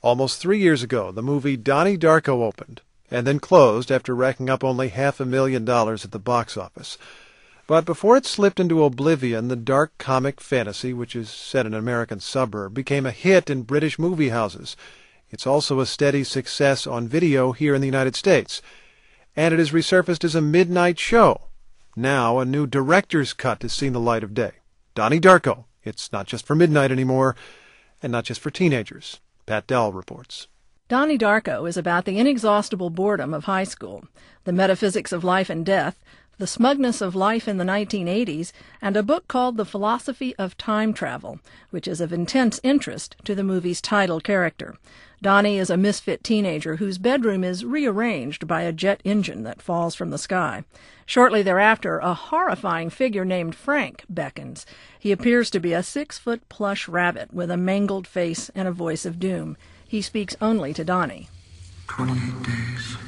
Almost 3 years ago, the movie Donnie Darko opened, and then closed after racking up only $500,000 at the box office. But before it slipped into oblivion, the dark comic fantasy, which is set in an American suburb, became a hit in British movie houses. It's also a steady success on video here in the United States. And it has resurfaced as a midnight show. Now a new director's cut has seen the light of day. Donnie Darko. It's not just for midnight anymore, and not just for teenagers. Pat Dell reports. Donnie Darko is about the inexhaustible boredom of high school, the metaphysics of life and death, the smugness of life in the 1980s, and a book called The Philosophy of Time Travel, which is of intense interest to the movie's title character. Donnie is a misfit teenager whose bedroom is rearranged by a jet engine that falls from the sky. Shortly thereafter, a horrifying figure named Frank beckons. He appears to be a 6-foot plush rabbit with a mangled face and a voice of doom. He speaks only to Donnie. 28 days,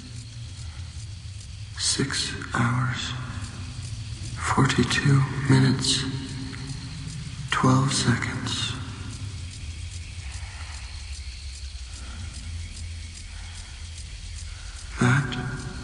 6 hours, 42 minutes, 12 seconds. That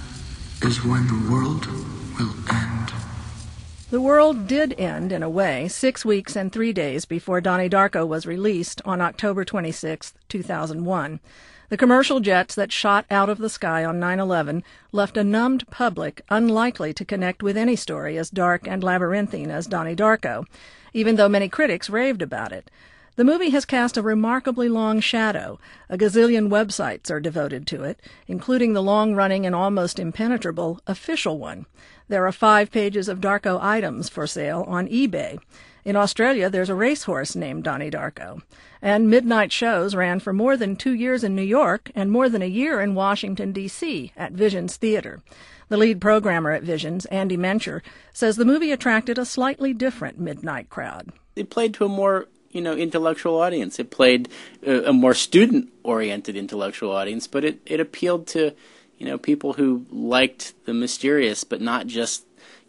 is when the world will end. The world did end, in a way, 6 weeks and 3 days before Donnie Darko was released on October 26, 2001. The commercial jets that shot out of the sky on 9/11 left a numbed public unlikely to connect with any story as dark and labyrinthine as Donnie Darko, even though many critics raved about it. The movie has cast a remarkably long shadow. A gazillion websites are devoted to it, including the long-running and almost impenetrable official one. There are 5 pages of Darko items for sale on eBay. In Australia, there's a racehorse named Donnie Darko. And midnight shows ran for more than 2 years in New York and more than a year in Washington, D.C. at Visions Theater. The lead programmer at Visions, Andy Mencher, says the movie attracted a slightly different midnight crowd. It played to a more intellectual audience. It played a more student-oriented intellectual audience, but it appealed to, people who liked the mysterious, but not just,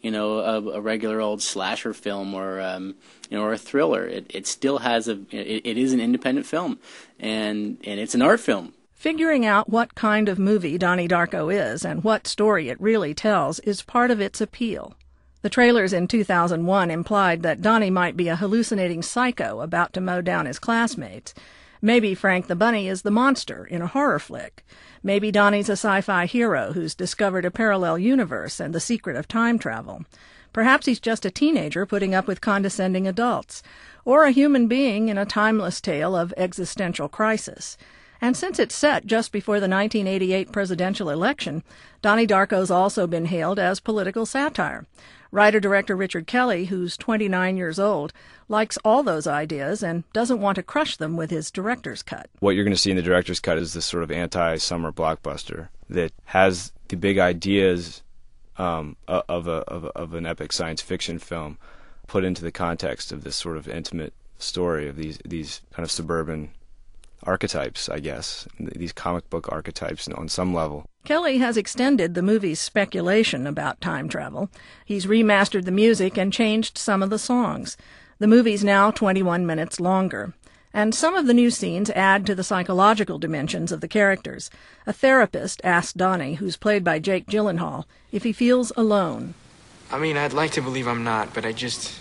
a regular old slasher film or a thriller. It still has it is an independent film, and it's an art film. Figuring out what kind of movie Donnie Darko is and what story it really tells is part of its appeal. The trailers in 2001 implied that Donnie might be a hallucinating psycho about to mow down his classmates. Maybe Frank the Bunny is the monster in a horror flick. Maybe Donnie's a sci-fi hero who's discovered a parallel universe and the secret of time travel. Perhaps he's just a teenager putting up with condescending adults, or a human being in a timeless tale of existential crisis. And since it's set just before the 1988 presidential election, Donnie Darko's also been hailed as political satire. Writer-director Richard Kelly, who's 29 years old, likes all those ideas and doesn't want to crush them with his director's cut. What you're going to see in the director's cut is this sort of anti-summer blockbuster that has the big ideas of an epic science fiction film put into the context of this sort of intimate story of these kind of suburban archetypes, I guess, these comic book archetypes on some level. Kelly has extended the movie's speculation about time travel. He's remastered the music and changed some of the songs. The movie's now 21 minutes longer. And some of the new scenes add to the psychological dimensions of the characters. A therapist asks Donnie, who's played by Jake Gyllenhaal, if he feels alone. I'd like to believe I'm not, but I've just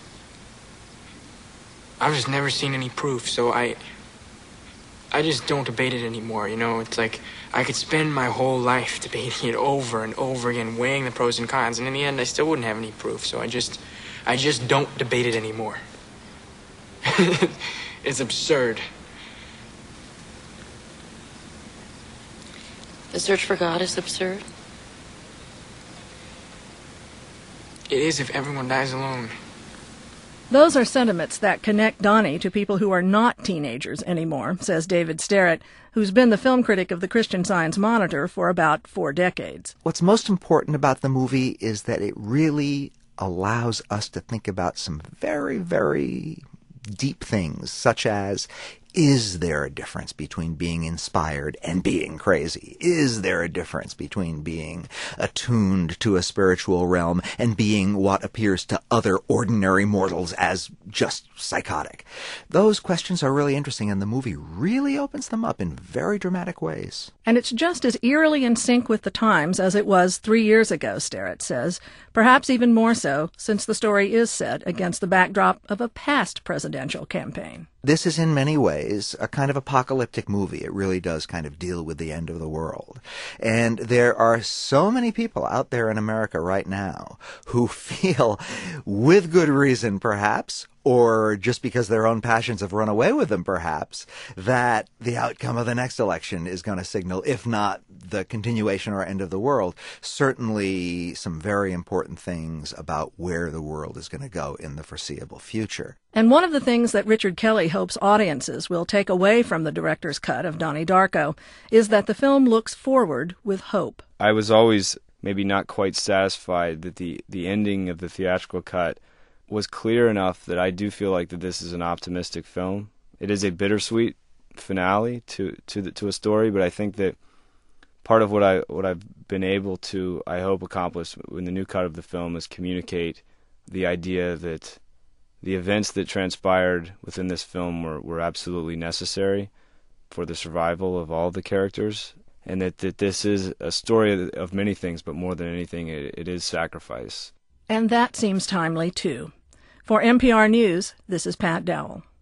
never seen any proof, so I just don't debate it anymore, It's like I could spend my whole life debating it over and over again, weighing the pros and cons, and in the end I still wouldn't have any proof, so I just don't debate it anymore. It's absurd. The search for God is absurd? It is if everyone dies alone. Those are sentiments that connect Donnie to people who are not teenagers anymore, says David Sterrett, who's been the film critic of the Christian Science Monitor for about 4 decades. What's most important about the movie is that it really allows us to think about some very, very deep things, such as, Is there a difference between being inspired and being crazy? Is there a difference between being attuned to a spiritual realm and being what appears to other ordinary mortals as just psychotic? Those questions are really interesting, and the movie really opens them up in very dramatic ways. And it's just as eerily in sync with the times as it was 3 years ago, Sterrett says, perhaps even more so, since the story is set against the backdrop of a past presidential campaign. This is in many ways a kind of apocalyptic movie. It really does kind of deal with the end of the world. And there are so many people out there in America right now who feel, with good reason perhaps, or just because their own passions have run away with them perhaps, that the outcome of the next election is going to signal, if not the continuation or end of the world, certainly some very important things about where the world is going to go in the foreseeable future. And one of the things that Richard Kelly hopes audiences will take away from the director's cut of Donnie Darko is that the film looks forward with hope. I was always maybe not quite satisfied that the ending of the theatrical cut was clear enough that I do feel like that this is an optimistic film. It is a bittersweet finale to a story, but I think that part of what I've been able to, I hope, accomplish in the new cut of the film is communicate the idea that the events that transpired within this film were absolutely necessary for the survival of all the characters, and that this is a story of many things, but more than anything, it is sacrifice. And that seems timely, too. For NPR News, this is Pat Dowell.